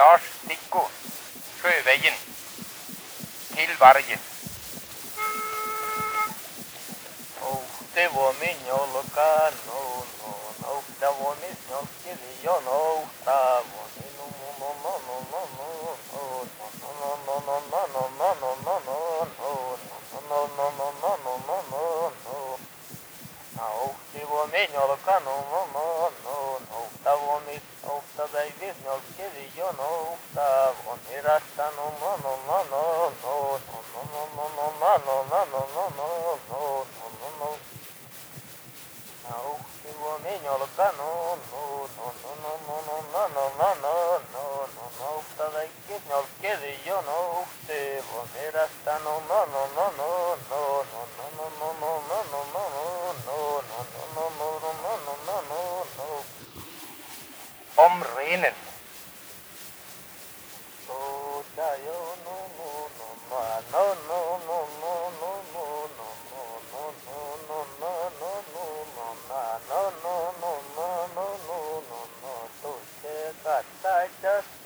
Lars Dicko, Sjøveien, til Vargen. Det var min jolka, det var min snolkeri, det var min det var min jolka, det var min ofta baby snolkeri, det var min rasta, det var min jolka, ofta baby snolkeri, det var min rasta, om renen. Just